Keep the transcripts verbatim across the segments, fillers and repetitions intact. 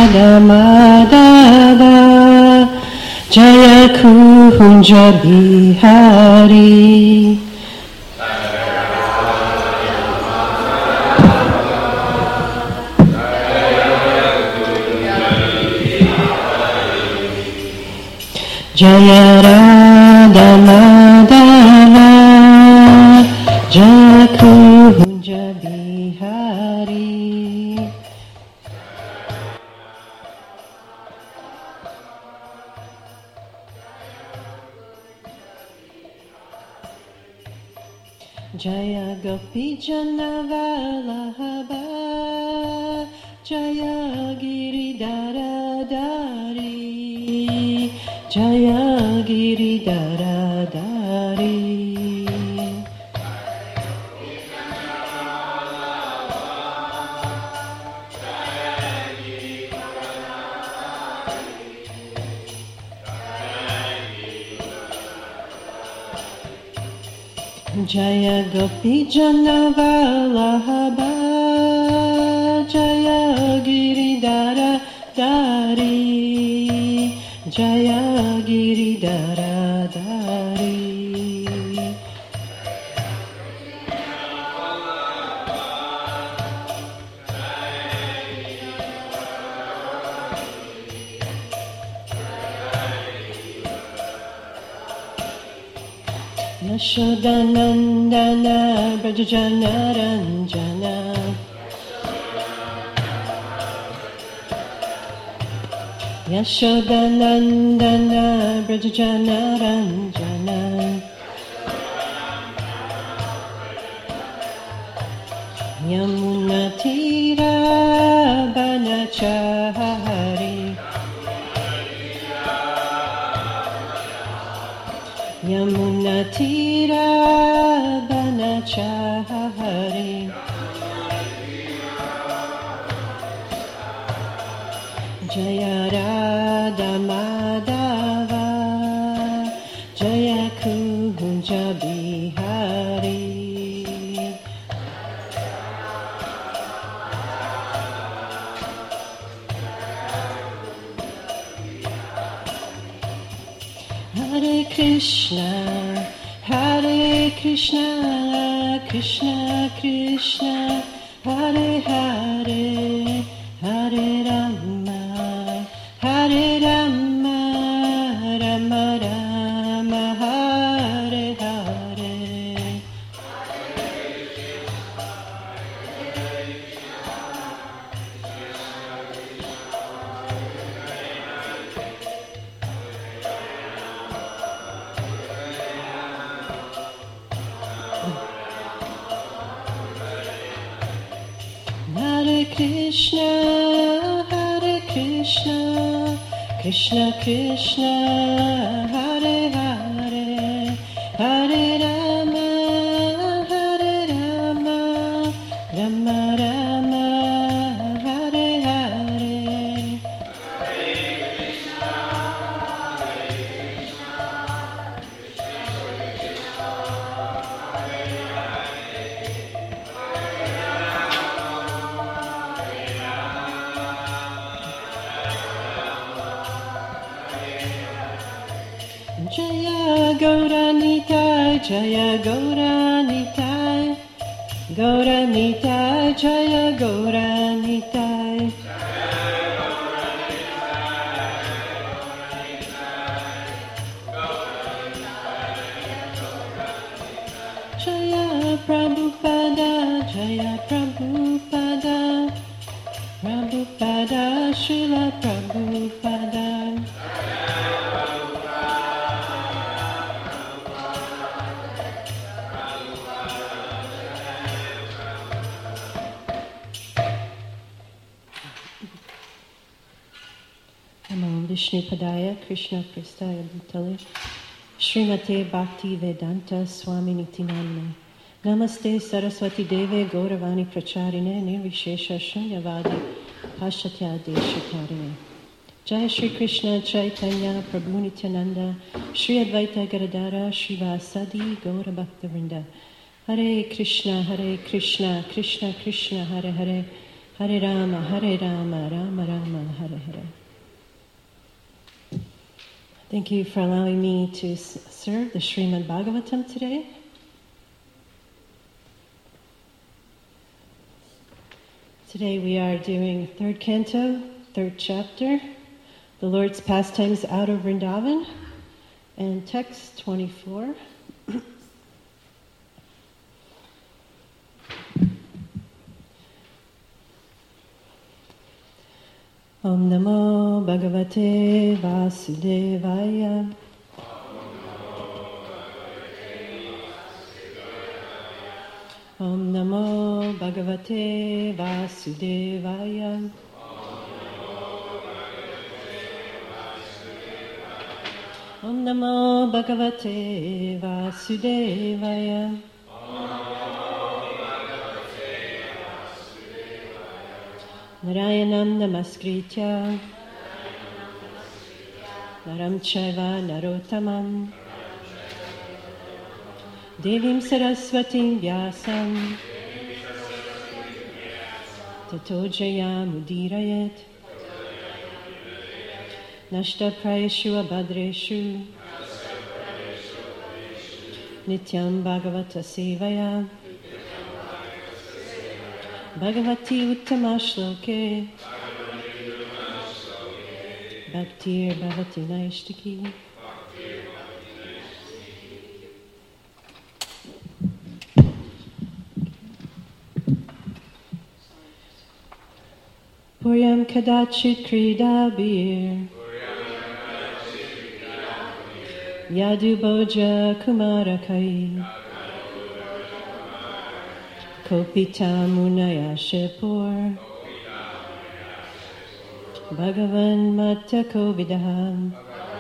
Radha Madhava Jaya Kunja Bihari. Jaya Radha Madhava Jaya Kunja Bihari. Jaya Gopi Jana Vallabha Jaya Giridhara Dari Jaya Giridhara Dari. Jaya Gopi Jana Vallabha Jaya Giridhara Dari Jaya Giridhara Dari. Yashodanandana Brajajana Ranjana Yashodanandana Brajajana Ranjana Yamuna Tira Banachari Yamuna Tira Banachari Jaya Radha Madhava Jaya Kunja Bihari. Hare Krishna, Hare Krishna, Krishna Krishna, Hare Hare, Hare Rama, Hare Rama, Rama Rama, Hare Hare. Hare Krishna, Hare Krishna, Krishna Krishna, Hare Hare, Hare Rama, Hare Rama, Rama Rama, Hare Hare. Jaya Gauranitai, Jaya Gauranitai, Gauranitai, Jaya Gauranitai. Jaya Prabhupada, Jaya Prabhupada, Prabhupada, Srila Prabhupada. Namo Vishnu Padaya Krishna Prestaya Bhutale Srimate Bhakti Vedanta Swami Nityananda. Namaste Saraswati Deve Gauravani Pracharine Nirvishesha Shunyavadi Pashatya Deshakarine. Jai Shri Krishna Chaitanya Prabhu Nityananda Shri Advaita Gadadara Srivasadi Gaura Bhakta Vrinda. Hare Krishna Hare Krishna Krishna Krishna Hare Hare Hare Rama Hare Rama Rama Rama Hare Hare. Thank you for allowing me to s- serve the Srimad Bhagavatam today. Today we are doing third canto, third chapter, the Lord's pastimes out of Vrindavan, and text twenty-four. Om Namo Bhagavate Vasudevaya. Om Namo Bhagavate Vasudevaya. Om Namo Bhagavate Vasudevaya. Narayanam Namaskritya Naram Chaiva Narottamam Devim Saraswatim Vyasam Tato Jayamudirayet Nashta Prayeshu Abhadreshu Nityam Bhagavata Sevaya Bhagavati Uttama Shloke Bhaktir Bhavati Naishtaki. Puryam Kadachit Kridabir Yadu Boja Kumarakai Kopita Munaya Shepur Bhagavan Mata Kovidaham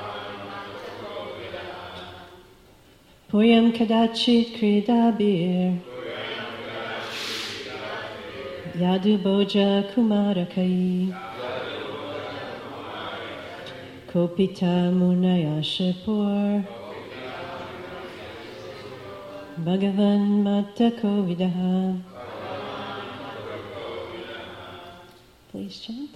Puryam Kadachit Kridabir Yadu Boja Kumarakai Kopita Munaya Shepur Bhagavan Mata Kovidaha. Please chant.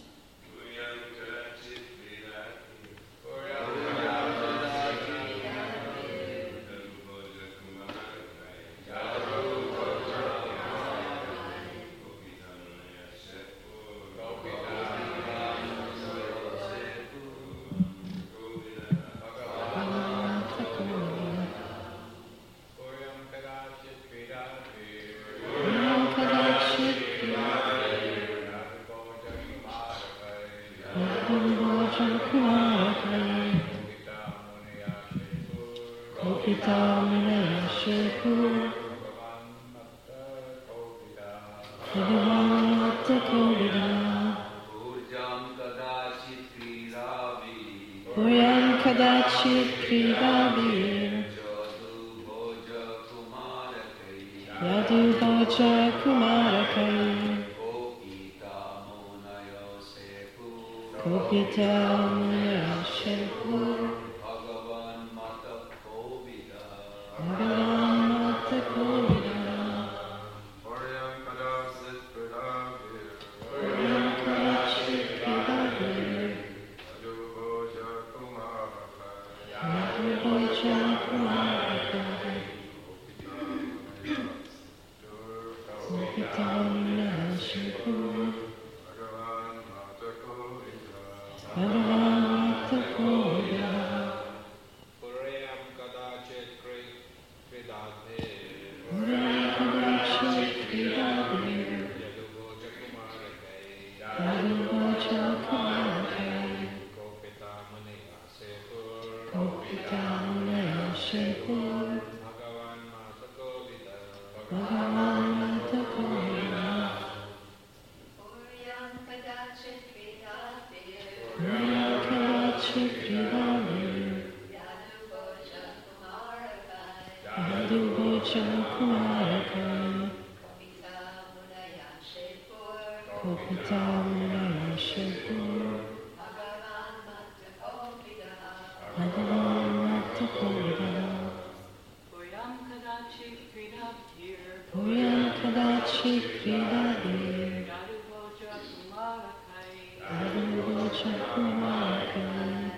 Shakumakari.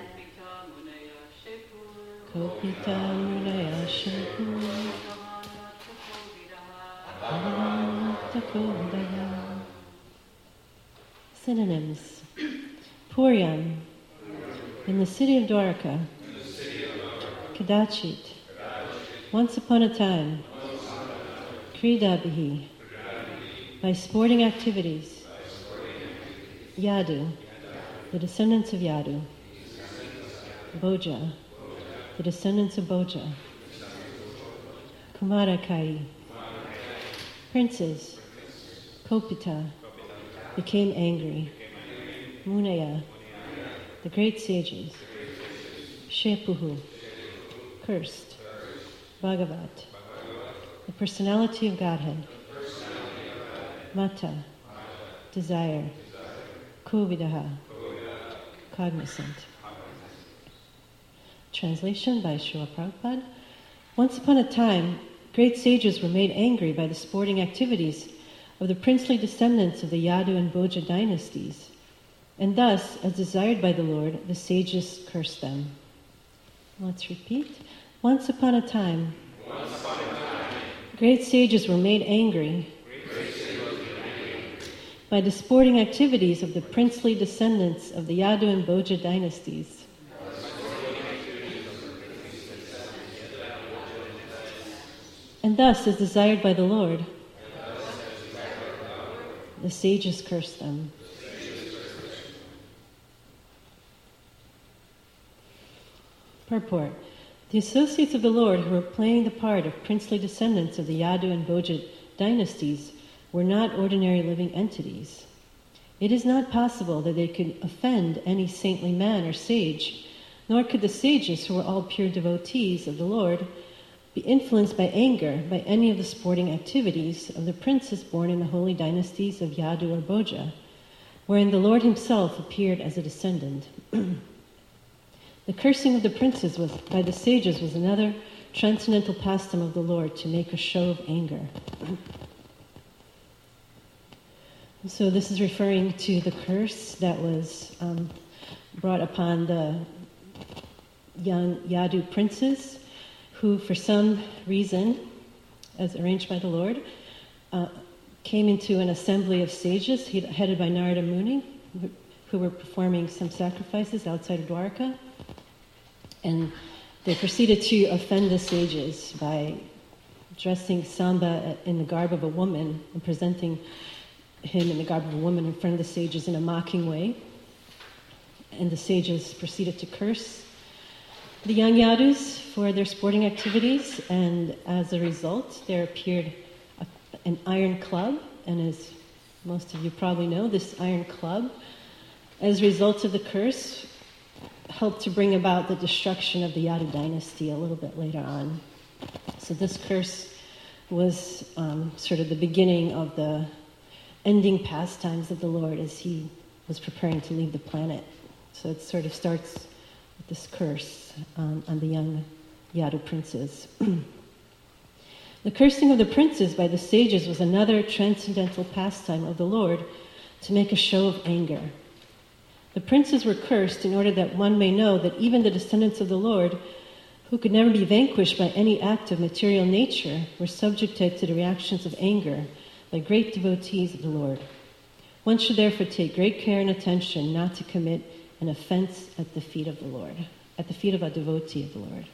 Kopita Munaya Shaku. Takodaya. Synonyms. Puryam, in the city of Dwarka. Kadachit, once upon a time. Kridabihi, by sporting activities. Yadu, the descendants of Yadu. Boja, the descendants of Boja. Kumarakai, princes. Kopita, became angry. Munaya, the great sages. Shepuhu, cursed. Bhagavat, the personality of Godhead. Mata, desire. Kovidaha, cognizant. Translation by Srila Prabhupada. Once upon a time, great sages were made angry by the sporting activities of the princely descendants of the Yadu and Boja dynasties. And thus, as desired by the Lord, the sages cursed them. Let's repeat. Once upon a time, Once upon a time great sages were made angry, were made angry by the sporting activities of the princely descendants of the Yadu and Boja dynasties. And thus, as desired by the Lord, the sages cursed them. Purport. The associates of the Lord who were playing the part of princely descendants of the Yadu and Boja dynasties were not ordinary living entities. It is not possible that they could offend any saintly man or sage, nor could the sages, who were all pure devotees of the Lord, be influenced by anger by any of the sporting activities of the princes born in the holy dynasties of Yadu or Boja, wherein the Lord himself appeared as a descendant. The cursing of the princes was, by the sages was another transcendental pastime of the Lord to make a show of anger. So this is referring to the curse that was um, brought upon the young Yadu princes, who for some reason, as arranged by the Lord, uh, came into an assembly of sages headed by Narada Muni, who were performing some sacrifices outside of Dwarka. And they proceeded to offend the sages by dressing Samba in the garb of a woman and presenting him in the garb of a woman in front of the sages in a mocking way. And the sages proceeded to curse the young Yadus for their sporting activities, and as a result, there appeared a, an iron club, and as most of you probably know, this iron club, as a result of the curse, helped to bring about the destruction of the Yadu dynasty a little bit later on. So this curse was um, sort of the beginning of the ending pastimes of the Lord as he was preparing to leave the planet. So it sort of starts with this curse um, on the young Yadu princes. The cursing of the princes by the sages was another transcendental pastime of the Lord to make a show of anger. The princes were cursed in order that one may know that even the descendants of the Lord, who could never be vanquished by any act of material nature, were subjected to the reactions of anger by great devotees of the Lord. One should therefore take great care and attention not to commit an offense at the feet of the Lord, at the feet of a devotee of the Lord.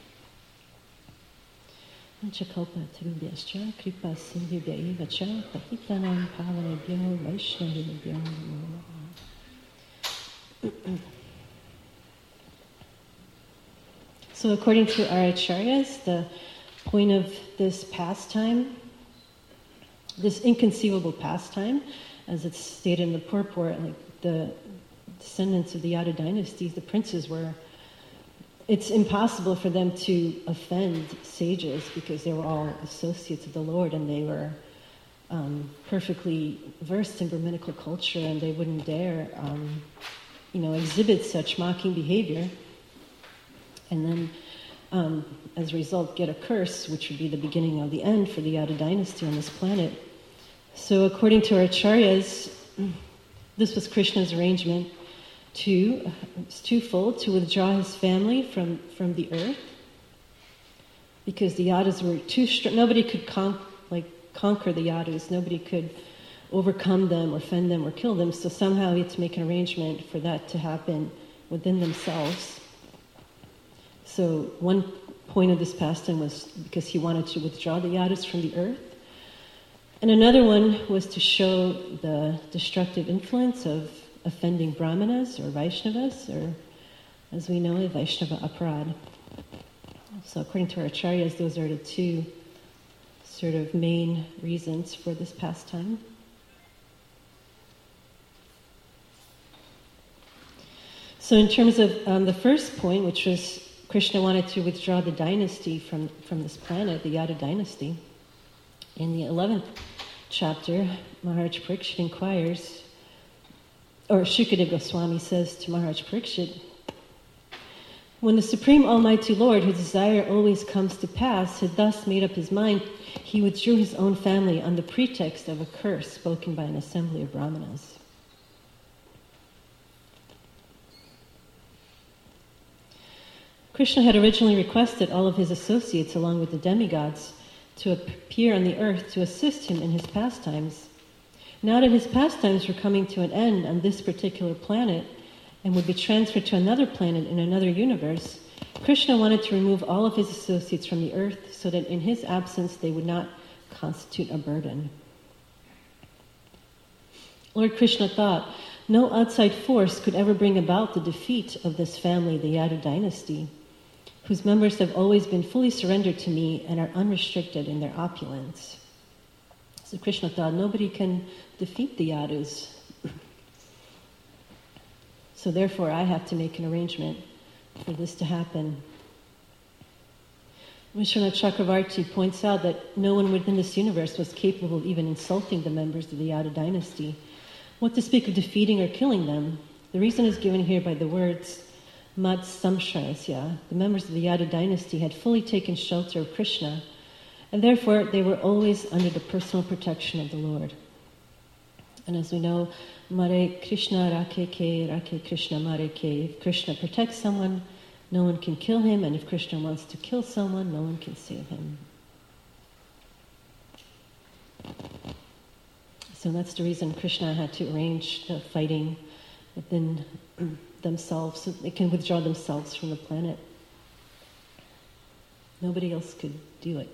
So according to our acharyas, the point of this pastime, this inconceivable pastime, as it's stated in the purport, like the descendants of the Yadu dynasties, the princes were, it's impossible for them to offend sages because they were all associates of the Lord and they were um, perfectly versed in Brahminical culture, and they wouldn't dare um, you know, exhibit such mocking behavior, and then, um, as a result, get a curse, which would be the beginning of the end for the Yadu dynasty on this planet. So according to our acharyas, this was Krishna's arrangement Two, it's twofold, to withdraw his family from, from the earth, because the Yadus were too strong. Nobody could con- like conquer the Yadus. Nobody could overcome them or fend them or kill them. So somehow he had to make an arrangement for that to happen within themselves. So one point of this pastime was because he wanted to withdraw the Yadus from the earth. And another one was to show the destructive influence of offending Brahmanas or Vaishnavas, or as we know it, Vaishnava aparad. So according to our acharyas, those are the two sort of main reasons for this pastime. So in terms of um, the first point, which was Krishna wanted to withdraw the dynasty from, from this planet, the Yadu dynasty, in the eleventh chapter, Maharaj Parikshit inquires, or Shukadeva Goswami says to Maharaj Parikshit, when the Supreme Almighty Lord, whose desire always comes to pass, had thus made up his mind, he withdrew his own family on the pretext of a curse spoken by an assembly of Brahmanas. Krishna had originally requested all of his associates, along with the demigods, to appear on the earth to assist him in his pastimes. Now that his pastimes were coming to an end on this particular planet and would be transferred to another planet in another universe, Krishna wanted to remove all of his associates from the earth so that in his absence they would not constitute a burden. Lord Krishna thought, no outside force could ever bring about the defeat of this family, the Yadu dynasty, whose members have always been fully surrendered to me and are unrestricted in their opulence. So Krishna thought, nobody can defeat the Yadus. So therefore, I have to make an arrangement for this to happen. Vishwanath Chakravarti points out that no one within this universe was capable of even insulting the members of the Yadu dynasty. What to speak of defeating or killing them? The reason is given here by the words, Mad Samshayasya. The members of the Yadu dynasty had fully taken shelter of Krishna, and therefore they were always under the personal protection of the Lord. And as we know, Mare Krishna Rake Ke, Rake Krishna Mare Ke. If Krishna protects someone, no one can kill him, and if Krishna wants to kill someone, no one can save him. So that's the reason Krishna had to arrange the fighting within themselves so they can withdraw themselves from the planet. Nobody else could do it.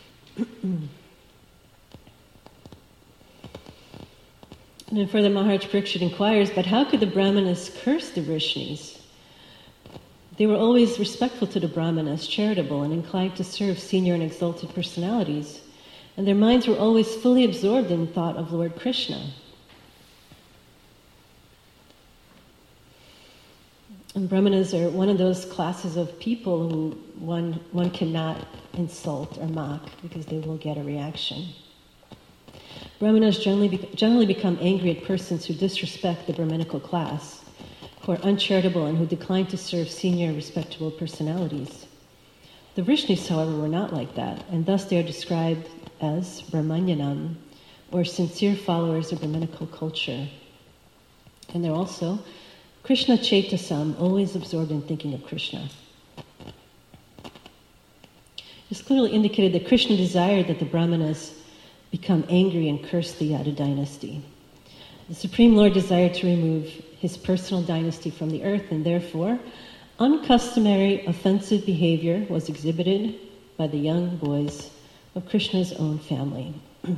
And then further, Maharaj Parikshit inquires, but how could the Brahmanas curse the Vrishnis? They were always respectful to the Brahmanas, charitable, and inclined to serve senior and exalted personalities, and their minds were always fully absorbed in thought of Lord Krishna. And Brahmanas are one of those classes of people who one, one cannot insult or mock because they will get a reaction. Brahmanas generally, be, generally become angry at persons who disrespect the Brahminical class, who are uncharitable and who decline to serve senior respectable personalities. The Vrishnis, however, were not like that, and thus they are described as Brahmanyanam, or sincere followers of Brahminical culture. And they're also Krishna Chaitasam, always absorbed in thinking of Krishna. It's clearly indicated that Krishna desired that the Brahmanas become angry and curse the Yadu dynasty. The Supreme Lord desired to remove his personal dynasty from the earth, and therefore, uncustomary offensive behavior was exhibited by the young boys of Krishna's own family.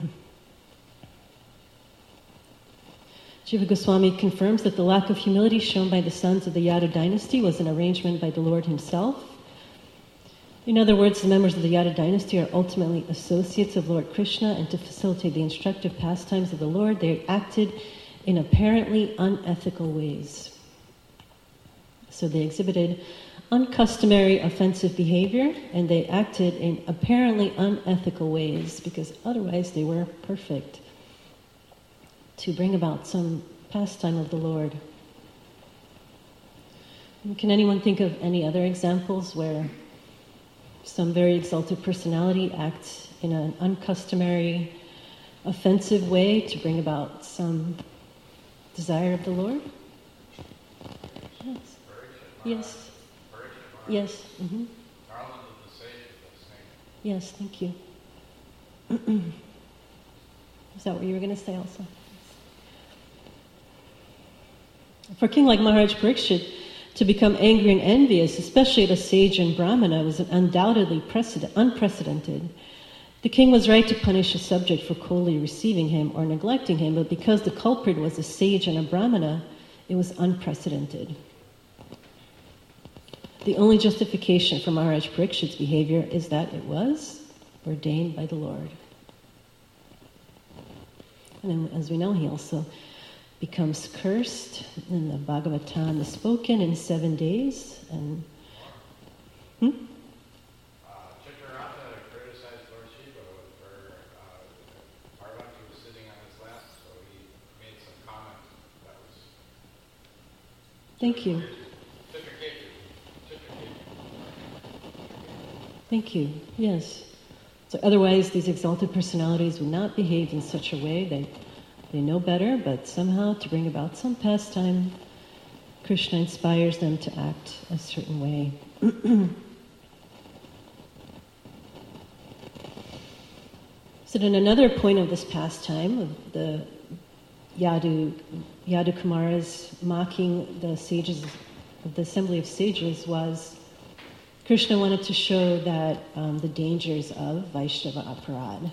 Jiva Goswami confirms that the lack of humility shown by the sons of the Yadu dynasty was an arrangement by the Lord himself. In other words, the members of the Yadu dynasty are ultimately associates of Lord Krishna, and to facilitate the instructive pastimes of the Lord, they acted in apparently unethical ways. So they exhibited uncustomary offensive behavior, and they acted in apparently unethical ways, because otherwise they were perfect, to bring about some pastime of the Lord. Can anyone think of any other examples where some very exalted personality acts in an uncustomary, offensive way to bring about some desire of the Lord? Yes. Yes. Yes. Mm-hmm. Yes, thank you. Is that what you were going to say also? For a king like Maharaj Parikshit to become angry and envious, especially at a sage and brahmana, was undoubtedly precedent, unprecedented. The king was right to punish a subject for coldly receiving him or neglecting him, but because the culprit was a sage and a brahmana, it was unprecedented. The only justification for Maharaj Parikshit's behavior is that it was ordained by the Lord. And then, as we know, he also becomes cursed, and the Bhagavatam is spoken in seven days. And hmm? Uh, Chitraratha criticized Lord Shiva for uh, Parvati was sitting on his lap, so he made some comment that was. Thank you. Thank you. Yes. So otherwise, these exalted personalities would not behave in such a way. They they know better, but somehow to bring about some pastime, Krishna inspires them to act a certain way. So then another point of this pastime, of the Yadu, Yadu Kumara's mocking the sages, of the assembly of sages, was Krishna wanted to show that um, the dangers of Vaishnava aparad.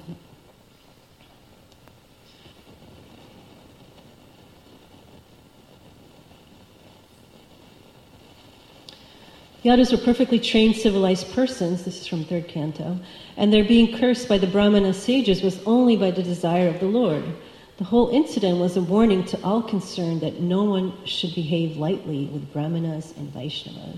Yadus were perfectly trained, civilized persons, this is from third canto, and their being cursed by the Brahmana sages was only by the desire of the Lord. The whole incident was a warning to all concerned that no one should behave lightly with Brahmanas and Vaishnavas.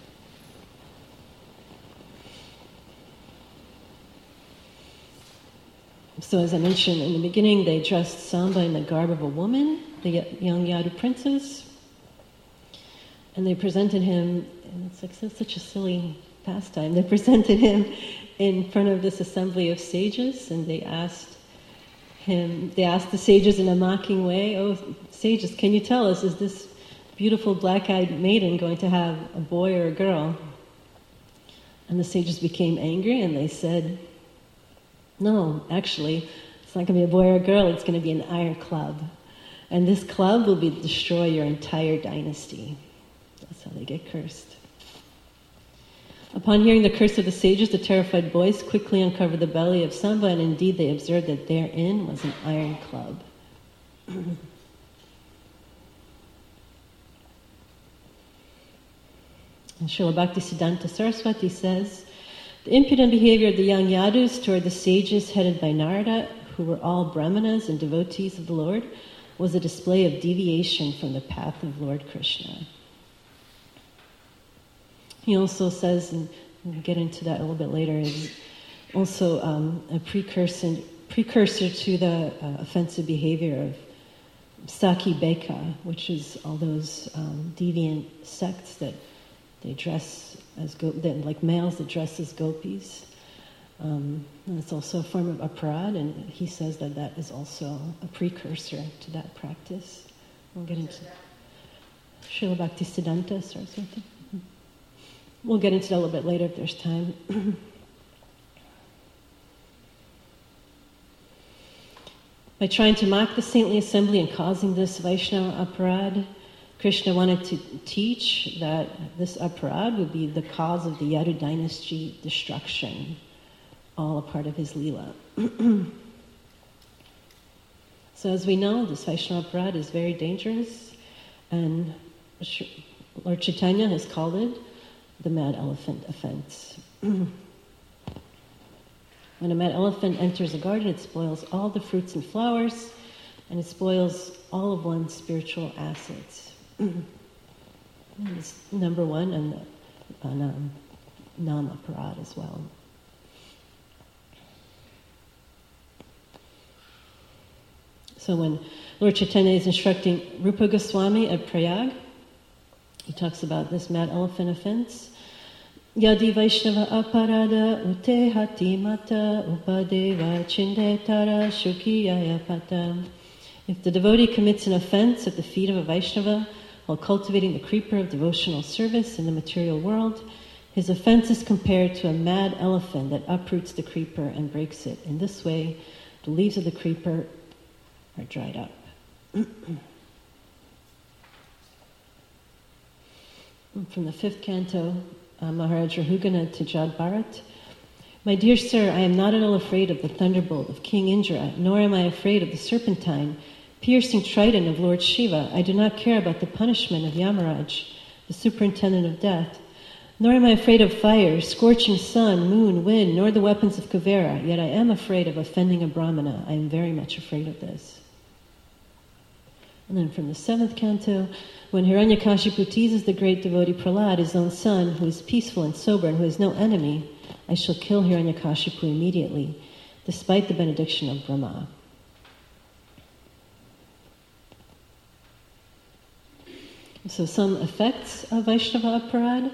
So as I mentioned in the beginning, they dressed Samba in the garb of a woman, the young Yadu princess, and they presented him, and it's like such a silly pastime, they presented him in front of this assembly of sages, and they asked him, they asked the sages in a mocking way, "Oh, sages, can you tell us, is this beautiful black-eyed maiden going to have a boy or a girl?" And the sages became angry, and they said, "No, actually, it's not going to be a boy or a girl, it's going to be an iron club. And this club will be destroy your entire dynasty." That's how they get cursed. Upon hearing the curse of the sages, the terrified boys quickly uncovered the belly of Samba, and indeed they observed that therein was an iron club. And Srila Bhaktisiddhanta Saraswati says, the impudent behavior of the young Yadus toward the sages headed by Narada, who were all brahmanas and devotees of the Lord, was a display of deviation from the path of Lord Krishna. He also says, and we'll get into that a little bit later, is also um, a precursor, precursor to the uh, offensive behavior of Saki Beka, which is all those um, deviant sects that they dress as go- that, like males that dress as gopis. Um, and it's also a form of aparad, and he says that that is also a precursor to that practice. We'll get into Srila Bhaktisiddhanta Saraswati. We'll get into that a little bit later if there's time. By trying to mock the saintly assembly and causing this Vaishnava aparad, Krishna wanted to teach that this aparad would be the cause of the Yadu dynasty destruction, all a part of his Leela. So as we know, this Vaishnava aparad is very dangerous, and Lord Chaitanya has called it the mad elephant offense. When a mad elephant enters a garden, it spoils all the fruits and flowers, and it spoils all of one's spiritual assets. It's number one, and uh, nam, nam aparad as well. So when Lord Chaitanya is instructing Rupa Goswami at Prayag, he talks about this mad elephant offense. Yadi Vaishnava aparada ute hati mata upadeva chindetara shukiyaya pata. If the devotee commits an offense at the feet of a Vaishnava, while cultivating the creeper of devotional service in the material world, his offense is compared to a mad elephant that uproots the creeper and breaks it. In this way, the leaves of the creeper are dried up. From the fifth canto, uh, Maharaj Rahugana to Jad Bharat. My dear sir, I am not at all afraid of the thunderbolt of King Indra, nor am I afraid of the serpentine, piercing trident of Lord Shiva. I do not care about the punishment of Yamaraj, the superintendent of death, nor am I afraid of fire, scorching sun, moon, wind, nor the weapons of Kuvera, yet I am afraid of offending a Brahmana. I am very much afraid of this. And then from the seventh canto, when Hiranyakashipu teases the great devotee Prahlad, his own son, who is peaceful and sober and who has no enemy, I shall kill Hiranyakashipu immediately, despite the benediction of Brahma. So some effects of Vaishnava aparad.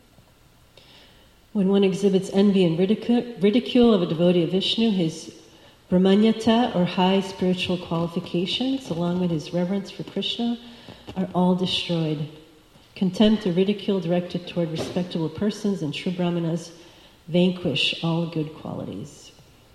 When one exhibits envy and ridicu- ridicule of a devotee of Vishnu, his brahmanyata, or high spiritual qualifications, along with his reverence for Krishna, are all destroyed. Contempt or ridicule directed toward respectable persons and true brahmanas vanquish all good qualities.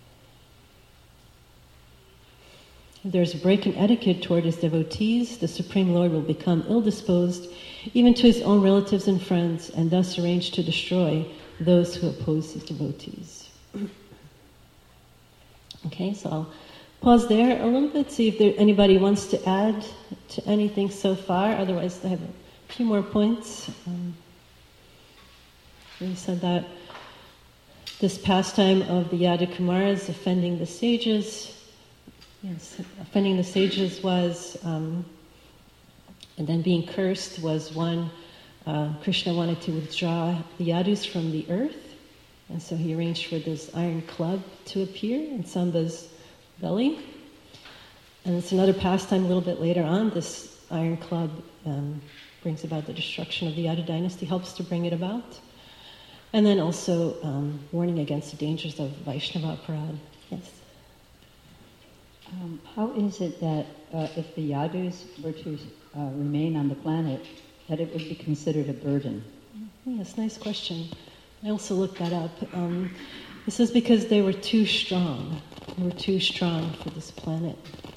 If there's a break in etiquette toward his devotees, the Supreme Lord will become ill-disposed even to his own relatives and friends, and thus arrange to destroy those who oppose his devotees. Okay, so I'll pause there a little bit, see if there anybody wants to add to anything so far. Otherwise, I have a few more points. Um, we said that this pastime of the Yadu Kumaras offending the sages, yes, offending the sages was, um, and then being cursed was one. Uh, Krishna wanted to withdraw the Yadus from the earth, and so he arranged for this iron club to appear in Samba's belly. And it's another pastime a little bit later on. This iron club um, brings about the destruction of the Yadu dynasty, helps to bring it about. And then also um, warning against the dangers of Vaishnava aparad. Yes? Um, how is it that uh, if the Yadus were to uh, remain on the planet, that it would be considered a burden? Yes, nice question. I also looked that up. Um, this is because they were too strong. They were too strong for this planet.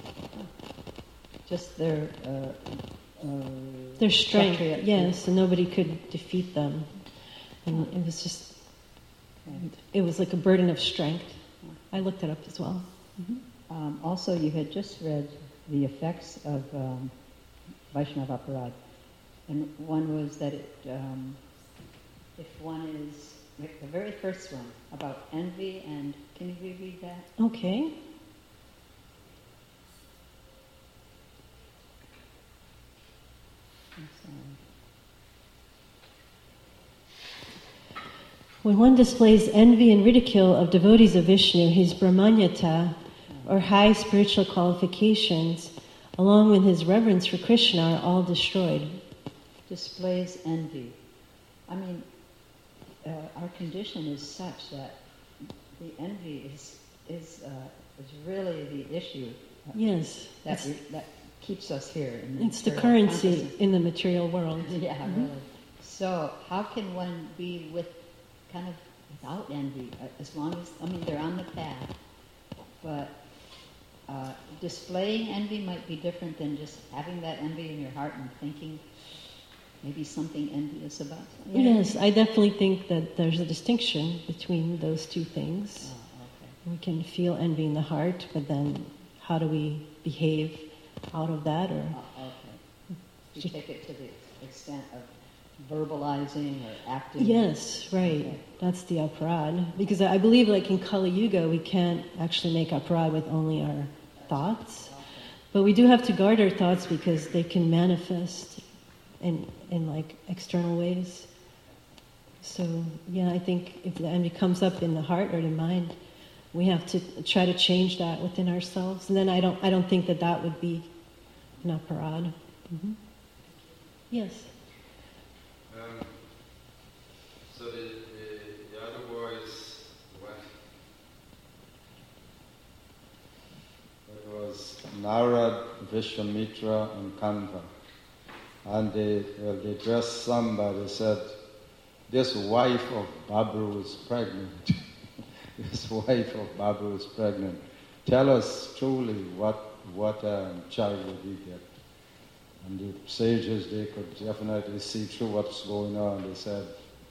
Just their uh, uh, their strength, kshatriya. yes, and nobody could defeat them. And it was just, it was like a burden of strength. I looked it up as well. Mm-hmm. Um, also, you had just read the effects of um, Vaishnava aparad. And one was that it, um, if one is, like the very first one, about envy, and can you reread that? Okay. I'm sorry. When one displays envy and ridicule of devotees of Vishnu, his brahmanyata, or high spiritual qualifications, along with his reverence for Krishna, are all destroyed. Displays envy. I mean, uh, our condition is such that the envy is is uh, is really the issue. Uh, Yes. that re- that keeps us here. In the It's the material currency consciousness. in the material world. Yeah, Mm-hmm. really. So, how can one be with kind of without envy? Uh, As long as I mean, they're on the path, but uh, displaying envy might be different than just having that envy in your heart and thinking maybe something envious about something. Yes, I definitely think that there's a distinction between those two things. Oh, okay. We can feel envy in the heart, but then how do we behave out of that? Or Oh, okay. You take it to the extent of verbalizing or acting. yes, right. Okay. That's the aparad. Because I believe, like in Kali Yuga, we can't actually make aparad with only our thoughts, Okay. but we do have to guard our thoughts because they can manifest in in like external ways. So yeah, I think if the envy comes up in the heart or the mind, we have to try to change that within ourselves. And then I don't I don't think that that would be an aparad. Mm-hmm. Yes. Um, so the, the, the other boys went. It was Narad, Vishwamitra, and Kandva. and they, well, they dressed somebody, said, this wife of Babu is pregnant. This wife of Babu is pregnant. Tell us truly what, what um, child will he get? And the sages, they could definitely see through what's going on. They said,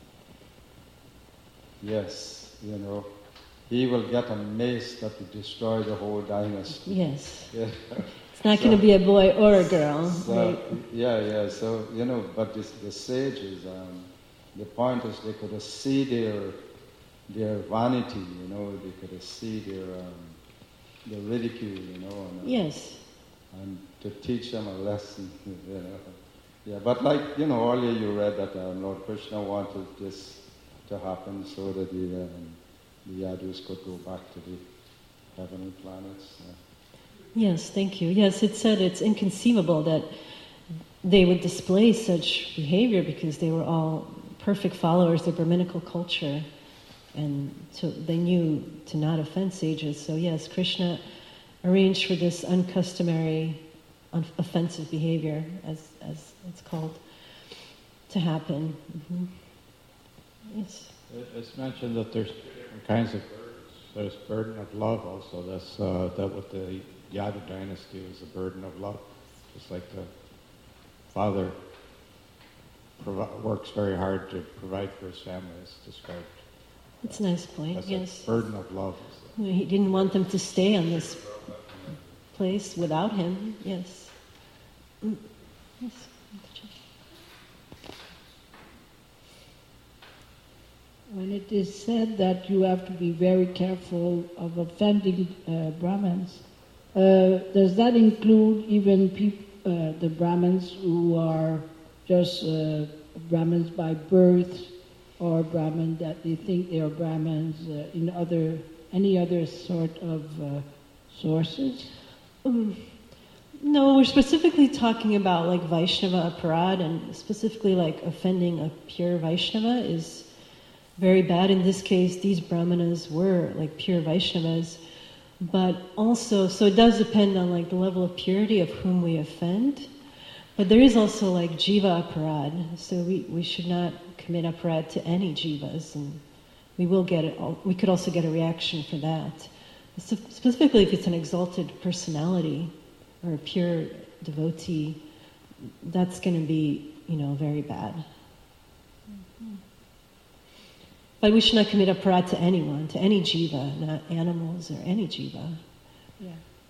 yes, you know, he will get a mace that will destroy the whole dynasty. Yes. Yeah. It's not So- going to be a boy or a girl. So, right? yeah, yeah. So, you know, but this, the sages, um, the point is they could see their their vanity, you know, they could see their um, their ridicule, you know, and, uh, Yes. and to teach them a lesson, you know. Yeah, but like, you know, earlier you read that um, Lord Krishna wanted this to happen so that the, um, the Yadus could go back to the heavenly planets. Yeah. Yes, thank you. Yes, it said it's inconceivable that they would display such behavior because they were all perfect followers of Brahminical culture, and so they knew to not offend sages. So yes, Krishna arranged for this uncustomary, un- offensive behavior, as as it's called, to happen. hmm Yes. It- It's mentioned that there's different kinds of burdens. There's burden of love also. That's uh, that with the Yadu dynasty was the burden of love. Just like the father provi- works very hard to provide for his family, it's described. It's a nice point. That's Yes. a burden of love. He didn't want them to stay on this place without him. Yes. Mm. Yes. When it is said that you have to be very careful of offending uh, Brahmins, uh, does that include even peop- uh, the Brahmins who are just uh, Brahmins by birth, or Brahmin that they think they are Brahmins uh, in other any other sort of uh, sources? Um, no, we're specifically talking about like Vaishnava aparad, and specifically like offending a pure Vaishnava is very bad. In this case, these Brahmanas were like pure Vaishnavas, but also, so it does depend on like the level of purity of whom we offend. But there is also like jiva aparad, so we, we should not commit aparad to any jivas, and we will get it. We could also get a reaction for that. So specifically, if it's an exalted personality or a pure devotee, that's going to be, you know, very bad. Mm-hmm. But we should not commit aparad to anyone, to any jiva, not animals or any jiva. Yeah.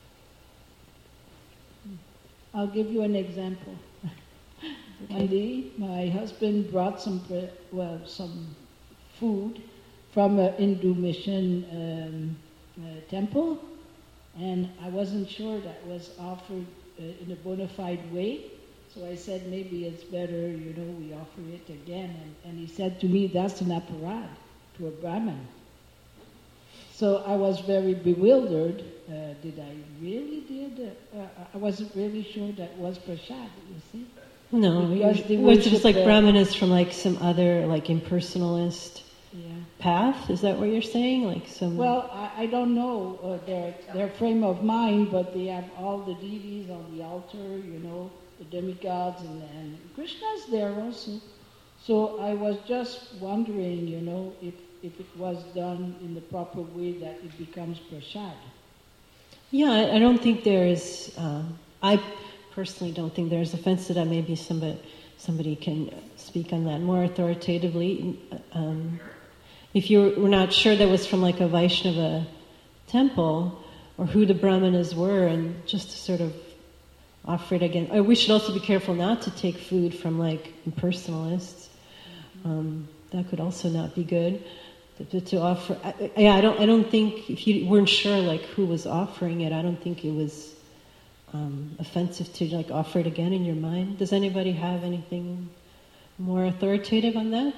I'll give you an example. One day, my husband brought some bre- well some food from a Hindu mission um, uh, temple, and I wasn't sure that was offered uh, in a bona fide way. So I said, maybe it's better, you know, we offer it again. And, and he said to me, that's an aparad to a Brahmin. So I was very bewildered. Uh, did I really did? Uh, uh, I wasn't really sure that was prasad, you see. No, Because they it was just worship like the- Brahmanas from like some other like impersonalist Yeah. path. Is that what you're saying? Like some. Well, I, I don't know uh, their their frame of mind, but they have all the deities on the altar, you know, the demigods, and, and Krishna's there also. So I was just wondering, you know, if, if it was done in the proper way that it becomes prasad. Yeah, I, I don't think there is. Um, I personally don't think there's offense to that. Maybe somebody somebody can speak on that more authoritatively. Um, if you were not sure that was from like a Vaishnava temple or who the Brahmanas were, and just to sort of offer it again. Or we should also be careful not to take food from like impersonalists. Um, that could also not be good. To, to offer, I, yeah, I don't. I don't think if you weren't sure like who was offering it, I don't think it was um, offensive to like offer it again in your mind. Does anybody have anything more authoritative on that?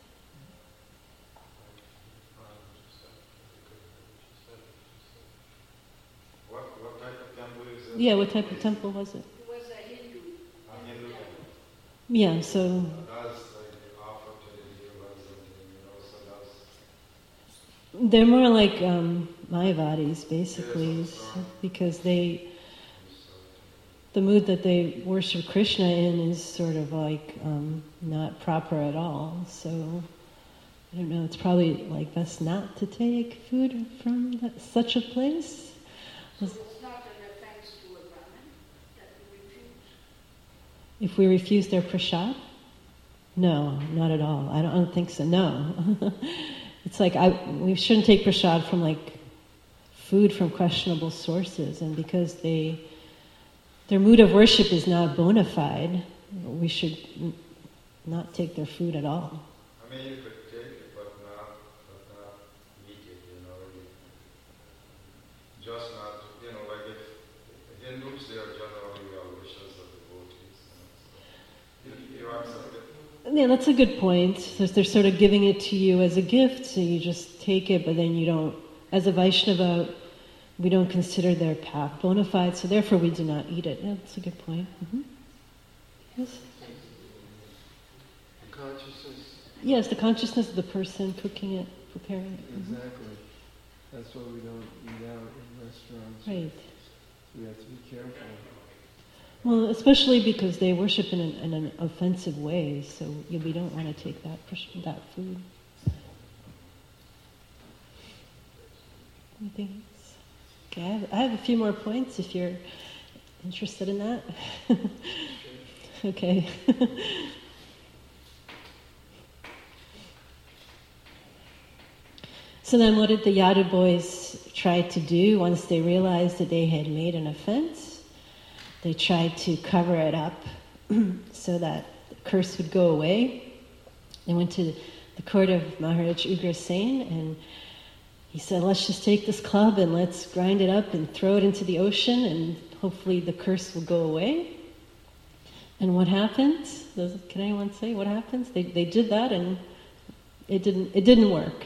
What, what type of temple is it? Yeah, what type of temple was it? It was a Hindu. A Hindu temple. Yeah, so That's like offered to the devas, and you know, so that's they're more like um, Mayavadis, basically, s- because they the mood that they worship Krishna in is sort of like um, not proper at all. So I don't know, it's probably like best not to take food from that, such a place. So it's not an offense to a Brahmin that we refuse? If we refuse their prasad? No, not at all. I don't, I don't think so, no. It's like I, we shouldn't take prasad from like food from questionable sources, and because they their mood of worship is not bona fide, we should n- not take their food at all. I mean, you could take it, but not, but not eat it, you know. You just not, you know, like if Hindus, they are generally well-wishers of devotees. You know, so you, you accept it. Yeah, that's a good point. So they're sort of giving it to you as a gift, so you just take it, but then you don't, as a Vaishnava, we don't consider their path bona fide, so therefore we do not eat it. Yeah, that's a good point. Mm-hmm. Yes? The consciousness. Yes, the consciousness of the person cooking it, preparing it. Mm-hmm. Exactly. That's why we don't eat out in restaurants. Right. So we have to be careful. Well, especially because they worship in an, in an offensive way, so we don't want to take that that food. Anything else? Okay, I have, I have a few more points if you're interested in that. Okay. So then what did the Yadu boys try to do once they realized that they had made an offense? They tried to cover it up so that the curse would go away. They went to the court of Maharaj Ugrasen, and he said, let's just take this club and let's grind it up and throw it into the ocean, and hopefully the curse will go away. And what happened? Does, can anyone say what happens? They they did that, and it didn't it didn't work.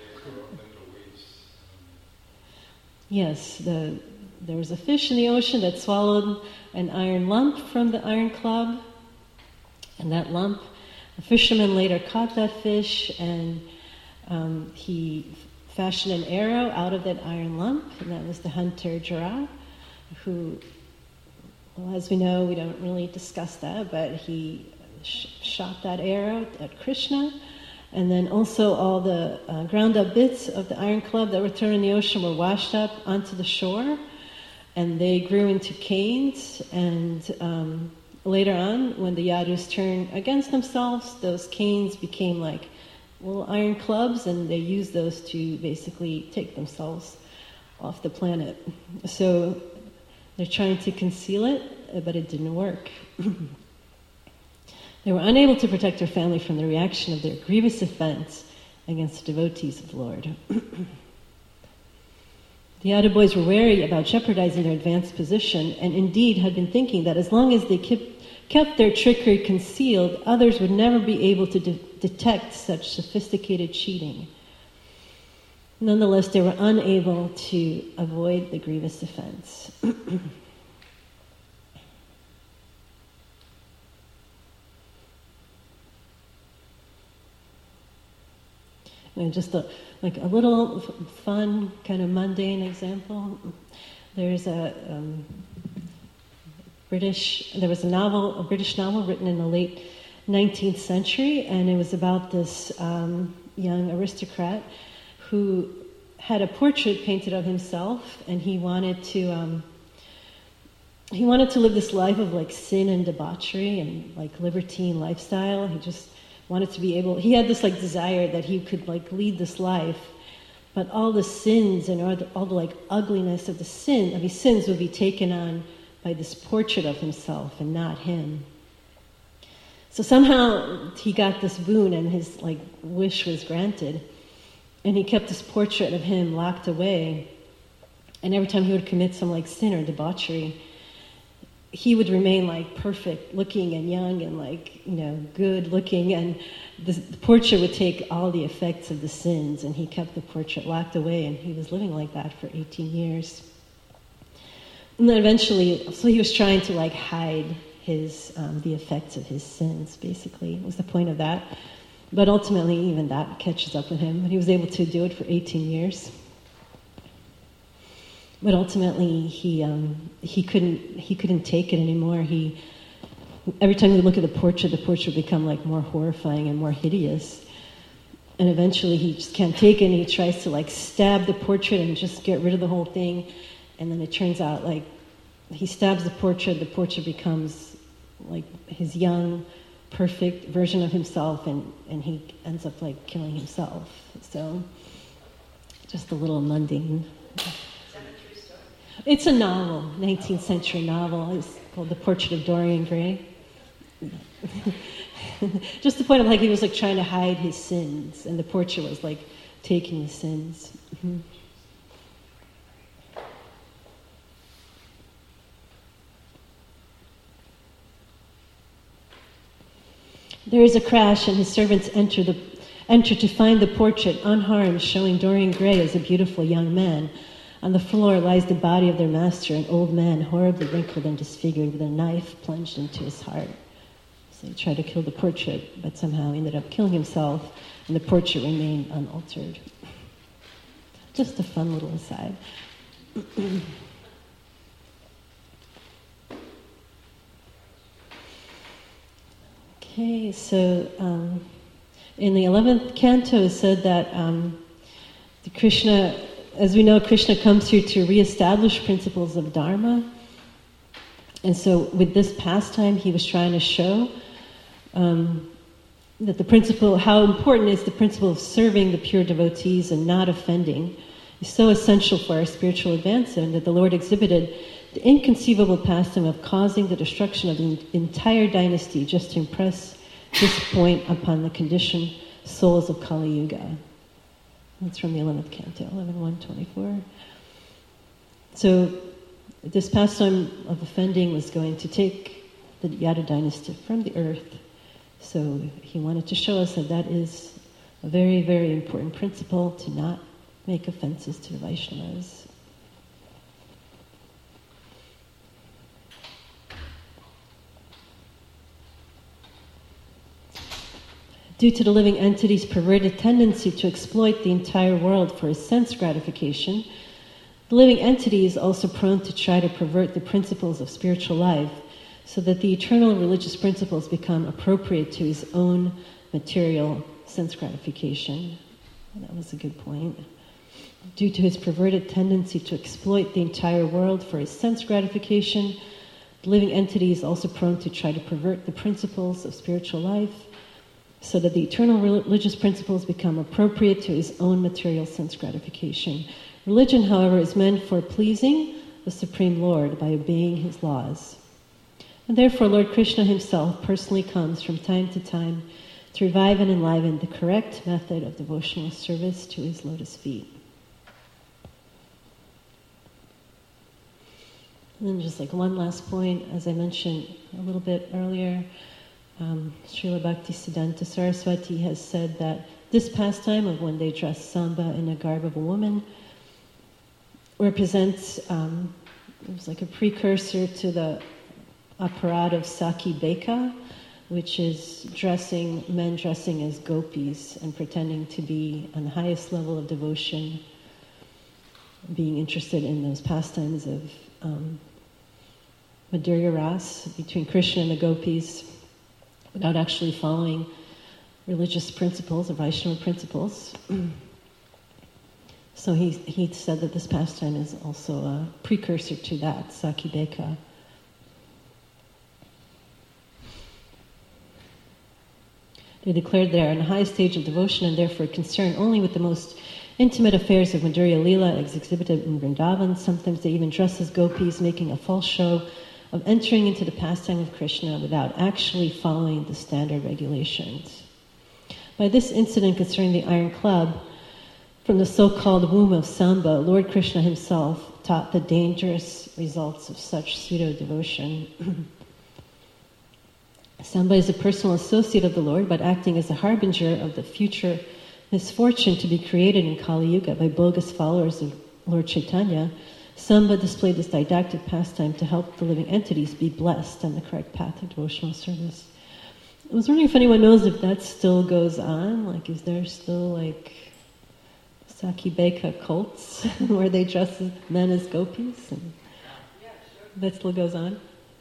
Yes, the there was a fish in the ocean that swallowed an iron lump from the iron club, and that lump, a fisherman later caught that fish, and um, he fashioned an arrow out of that iron lump, and that was the hunter Jara, who, well, as we know, we don't really discuss that, but he sh- shot that arrow at Krishna, and then also all the uh, ground-up bits of the iron club that were thrown in the ocean were washed up onto the shore, and they grew into canes, and um, later on, when the Yadus turned against themselves, those canes became like little iron clubs, and they used those to basically take themselves off the planet. So they're trying to conceal it, but it didn't work. They were unable to protect their family from the reaction of their grievous offense against the devotees of the Lord. The Yadu boys were wary about jeopardizing their advanced position, and indeed had been thinking that as long as they kept, kept their trickery concealed, others would never be able to de- detect such sophisticated cheating. Nonetheless, they were unable to avoid the grievous offense. And just a, like a little f- fun, kind of mundane example. There's a um, British, there was a novel, a British novel written in the late nineteenth century, and it was about this um, young aristocrat who had a portrait painted of himself, and he wanted to, um, he wanted to live this life of like sin and debauchery and like libertine lifestyle. He just wanted to be able, he had this like desire that he could like lead this life, but all the sins and all the, all the like ugliness of the sin, of his sins would be taken on by this portrait of himself and not him. So somehow he got this boon and his like wish was granted, and he kept this portrait of him locked away, and every time he would commit some like sin or debauchery, he would remain like perfect looking and young and like, you know, good looking, and the, the portrait would take all the effects of the sins, and he kept the portrait locked away, and he was living like that for eighteen years. And then eventually, so he was trying to like hide his, um, the effects of his sins, basically, was the point of that. But ultimately, even that catches up with him, and he was able to do it for eighteen years. but ultimately he um, he couldn't he couldn't take it anymore. He every time you look at the portrait, the portrait would become like more horrifying and more hideous. And eventually he just can't take it, and he tries to like stab the portrait and just get rid of the whole thing. And then it turns out like he stabs the portrait, the portrait becomes like his young, perfect version of himself, and, and he ends up like killing himself. So just a little mundane. Is that a true story? It's a novel, nineteenth century novel. It's called The Portrait of Dorian Gray. Just the point of like he was like trying to hide his sins, and the portrait was like taking the sins. Mm-hmm. There is a crash, and his servants enter the enter to find the portrait unharmed, showing Dorian Gray as a beautiful young man. On the floor lies the body of their master, an old man, horribly wrinkled and disfigured, with a knife plunged into his heart. So he tried to kill the portrait, but somehow ended up killing himself, and the portrait remained unaltered. Just a fun little aside. Okay, so um, in the eleventh canto, it said that um, the Krishna, as we know, Krishna comes here to reestablish principles of Dharma. And so with this pastime, he was trying to show um, that the principle, how important is the principle of serving the pure devotees and not offending, is so essential for our spiritual advancement that the Lord exhibited the inconceivable pastime of causing the destruction of the entire dynasty just to impress this point upon the conditioned souls of Kali Yuga. That's from the eleventh canto, eleven one twenty-four. So this pastime of offending was going to take the Yadu dynasty from the earth. So he wanted to show us that that is a very, very important principle, to not make offenses to the Vaishnavas. Due to the living entity's perverted tendency to exploit the entire world for his sense gratification, the living entity is also prone to try to pervert the principles of spiritual life so that the eternal religious principles become appropriate to his own material sense gratification. That was a good point. Due to his perverted tendency to exploit the entire world for his sense gratification, the living entity is also prone to try to pervert the principles of spiritual life so that the eternal religious principles become appropriate to his own material sense gratification. Religion, however, is meant for pleasing the Supreme Lord by obeying his laws. And therefore, Lord Krishna himself personally comes from time to time to revive and enliven the correct method of devotional service to his lotus feet. And then just like one last point, as I mentioned a little bit earlier, um, Srila Bhaktisiddhanta Saraswati has said that this pastime of when they dress Samba in the garb of a woman represents, um, it was like a precursor to the aparad of Saki Beka, which is dressing, men dressing as gopis and pretending to be on the highest level of devotion, being interested in those pastimes of um, Madhurya Ras between Krishna and the gopis, without actually following religious principles or Vaishnava principles. So he he said that this pastime is also a precursor to that, Saki Beka. They declared they are in the highest stage of devotion and therefore concerned only with the most intimate affairs of Madhurya Leela as exhibited in Vrindavan. Sometimes they even dress as gopis, making a false show of entering into the pastime of Krishna without actually following the standard regulations. By this incident concerning the Iron Club, from the so-called womb of Samba, Lord Krishna himself taught the dangerous results of such pseudo-devotion. Samba is a personal associate of the Lord, but acting as a harbinger of the future misfortune to be created in Kali Yuga by bogus followers of Lord Chaitanya, Samba displayed this didactic pastime to help the living entities be blessed on the correct path of devotional service. I was wondering if anyone knows if that still goes on. Like, is there still like Sakibeka cults, where they dress as men as gopis, and that still goes on.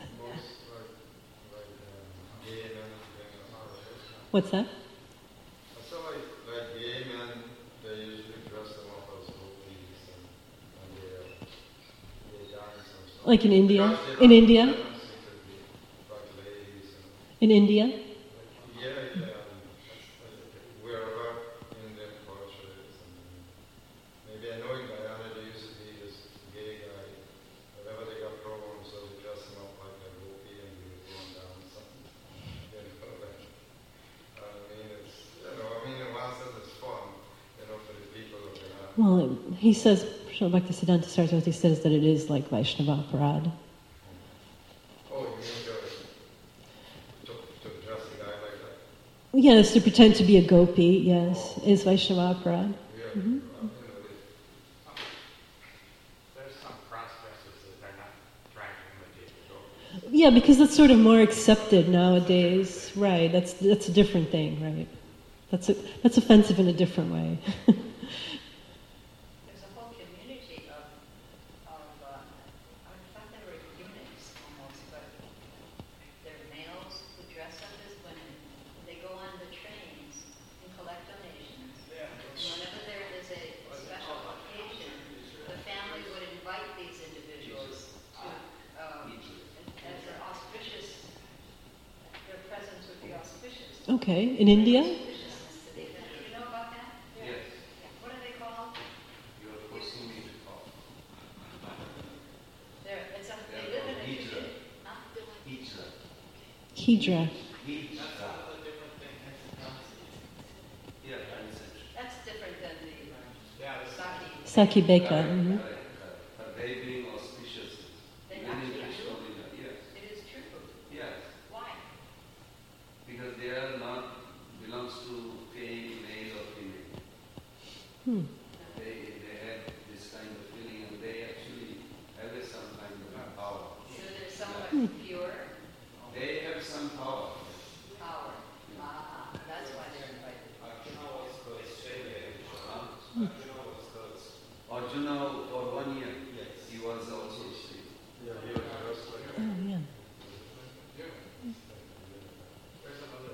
What's that? I feel like, like gay men, they usually dress them up as gopis and, and they, uh, they dance and stuff. Like in India? Because they In don't India? dance, it could be like ladies and, In India? yeah, yeah, and wherever Indian culture is. And maybe I know in Guyana there used to be this gay guy, whenever they got programs, so they dress him up like a gopi and he would go and dance and, you know, like, I mean, it's, you know, I mean, in one sense it's fun, you know, for the people of Guyana. Well, he says, Srila Bhaktisiddhanta Saraswati says that it is like Vaishnava Aparad. Oh, you mean to, to, to dress a guy like that? Yes, to pretend to be a gopi, yes, is Vaishnava Aparad. Yeah, Mhm. uh, you know, they, There's some cross-dressers that they're not trying to imitate the gopis. Yeah, because that's sort of more accepted nowadays. Right, that's that's a different thing, right? That's a, that's offensive in a different way. There's a whole community of, of uh, I thought they were eunuchs almost, but they're males who dress up as women. They go on the trains and collect donations. And whenever there is a special occasion, the family would invite these individuals to, um, as an auspicious, their presence would be auspicious. Okay, in India? Auspiciousness to the event. Do you know about that? Yes. What are they called? You're forcing me to talk. They're, it's a, they They're live in a called Hijra. community. Huh? Hijra. Hijra. Hijra. Yeah, translation. That's different than the Yeah, Saki. Sakibeka. Correct, Mhm. correct, correct. But they being auspicious. They Even in actually Krishna do. Lila, yes, It is true. yes. Why? Because they are not, belongs to fame, male or female. Hmm. They, they have this kind of feeling and they actually have a some kind of power. So they're somewhat pure They have some power. power. Ah, that's why they're invited. Arjuna, for one year, he was also asleep. yeah, he was dressed like Oh, yeah. There's another,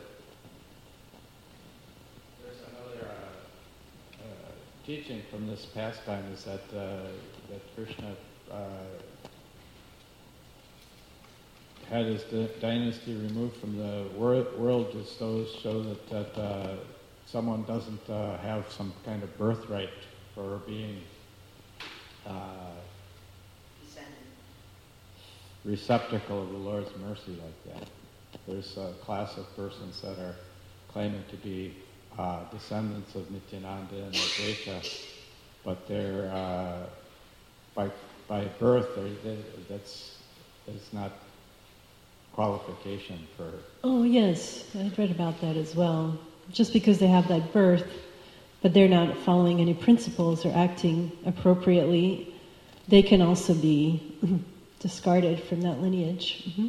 there's another uh, uh, teaching from this pastime is that uh, that Krishna uh, had his dy- dynasty removed from the wor- world to show, show that, that uh, someone doesn't uh, have some kind of birthright for being uh, Descendant. receptacle of the Lord's mercy like that. There's a class of persons that are claiming to be uh, descendants of Nityananda and Advaita, but they're uh, by by birth they're, they, that's that's not qualification for. Oh, yes, I'd read about that as well. Just because they have that birth, but they're not following any principles or acting appropriately, they can also be discarded from that lineage. Mm-hmm.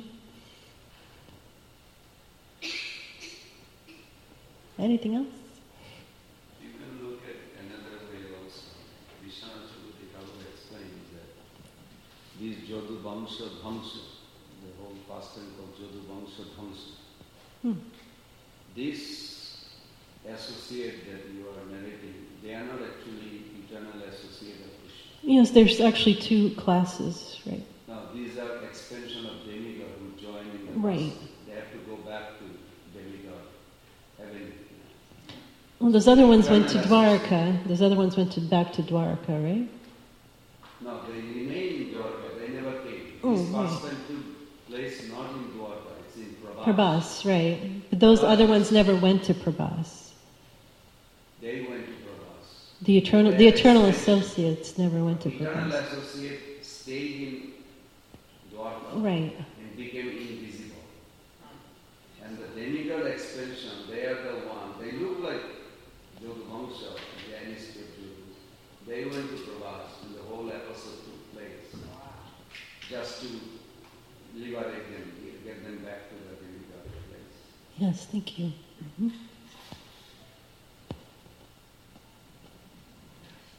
Anything else? You can look at another way also. Vishwanath Chakravarti Thakur explains that these Jodhu Bamsha Dhamsa, the whole pastime called Jodhu Bamsha Dhamsa, Hmm. this associate that you are narrating, they are not actually eternal associate of Krishna. Yes, there's actually two classes, right? Now these are expansion of demigod who join in the Right. past. They have to go back to demigod, having Well, those other ones went to Dwarka. Those other ones went to back to Dwarka, right? no, they remain in Dwarka, they never came. Oh, This right. pastime took place not in Dwarka, it's in Prabhas. Prabhas, right. But those Prabhas. other ones never went to Prabhas. They went to Prabhas. The eternal, the eternal associates never went to Eternal Prabhas. associate stayed in Dwarka Right. and became invisible. And the demigod expansion, they are the one, they look like Jodhu Bamsha, the dynasty of Jodhu. They went to Prabhas and the whole episode took place. Just to liberate them, get them back to the demigod place. Yes, thank you. Mhm.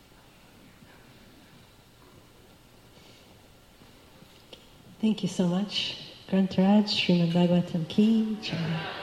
Thank you so much. Grantaraj, Srimad Bhagavatam Ki Jai.